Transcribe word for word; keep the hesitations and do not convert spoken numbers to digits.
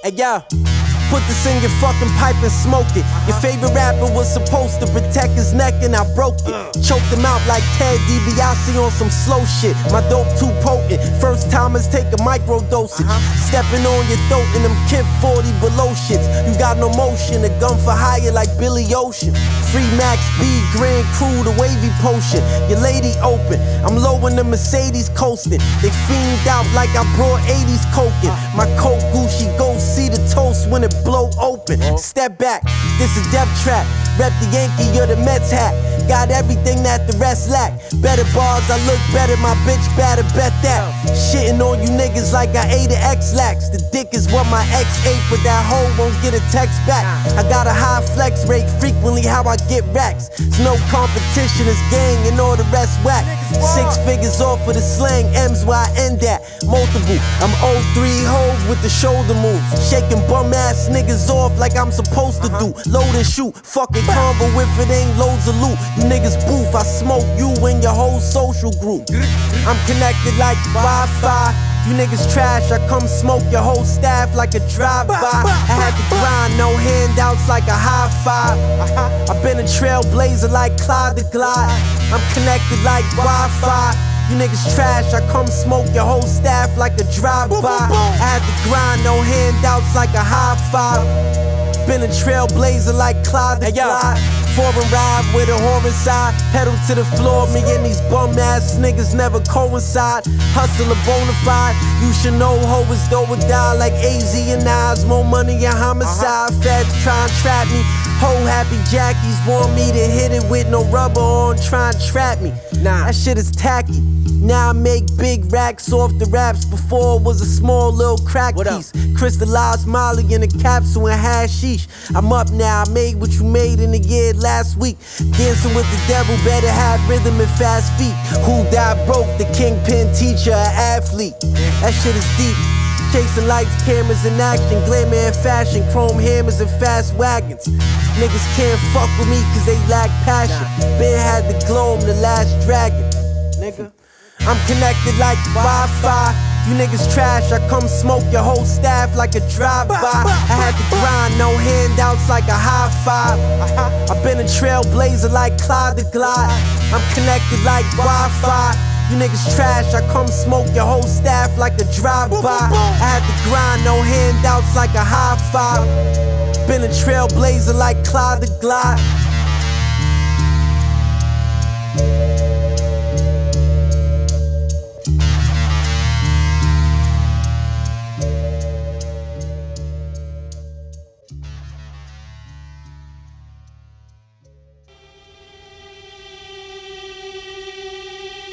Hey yo, put this in your fucking pipe and smoke it. Your favorite rapper was supposed to protect his neck and I broke it. Choked him out like Ted DiBiase on some slow shit. My dope too potent. First timers take a micro dosage. Stepping on your throat in them Kid forty below shits. You got no motion, a gun for hire like Billy Ocean. Free Max B, Grand Crew, the wavy potion. Your lady open, I'm low in the Mercedes coasting. They fiend out like I brought eighties coking. My coat Gucci, go see the toast when it blow open. Step back, this a death trap. Rep the Yankee or the Mets hat. Got everything that the rest lack. Better bars, I look better, my bitch better bet that. Shitting on you niggas like I ate an X-Lax. The dick is what my ex ate, but that hoe won't get a text back. I got a high flex rate, frequently how I get racks. It's no competition, it's gang and all the rest whack. Six figures off for the slang, M's where I end at. Multiple, I'm oh three hoes with the shoulder moves. Shaking bum ass niggas off like I'm supposed to do. Load and shoot, fucking convo if it ain't loads of loot. You niggas boof, I smoke you and your whole social group. I'm connected like Wi-Fi. You niggas trash, I come smoke your whole staff like a drive-by. I had to grind, no handouts like a high five. I've been a trailblazer like Clyde the Glide. I'm connected like Wi-Fi. You niggas trash, I come smoke your whole staff like a drive-by. I had to grind, no handouts like a high five. Been a trailblazer like Clyde the Glide. Foreign ride with a whore inside. Pedal to the floor, me and these bum ass niggas never coincide. Hustle a bona fide. You should know ho is do or die like A Z and Nas. More money and homicide. Feds try and trap me. Ho happy Jackies want me to hit it with no rubber on. Try and trap me. Nah, that shit is tacky. Now I make big racks off the raps. Before it was a small little crack piece. Crystallized Molly in a capsule and hashish. I'm up now, I made what you made in a year last week. Dancing with the devil, better have rhythm and fast feet. Who died broke? The kingpin teacher, an athlete. That shit is deep. Chasing lights, cameras in action, glamour and fashion, chrome hammers and fast wagons. Niggas can't fuck with me cause they lack passion. Ben had the glow, I'm the last dragon. Nigga, I'm connected like Wi-Fi. You niggas trash, I come smoke your whole staff like a drive-by. I had to grind, no handouts like a high five. I've been a trailblazer like Clyde the Glide. I'm connected like Wi-Fi. You niggas trash, I come smoke your whole staff like a drive-by. I had to grind, no handouts like a high five. Been a trailblazer like Clyde the Glide.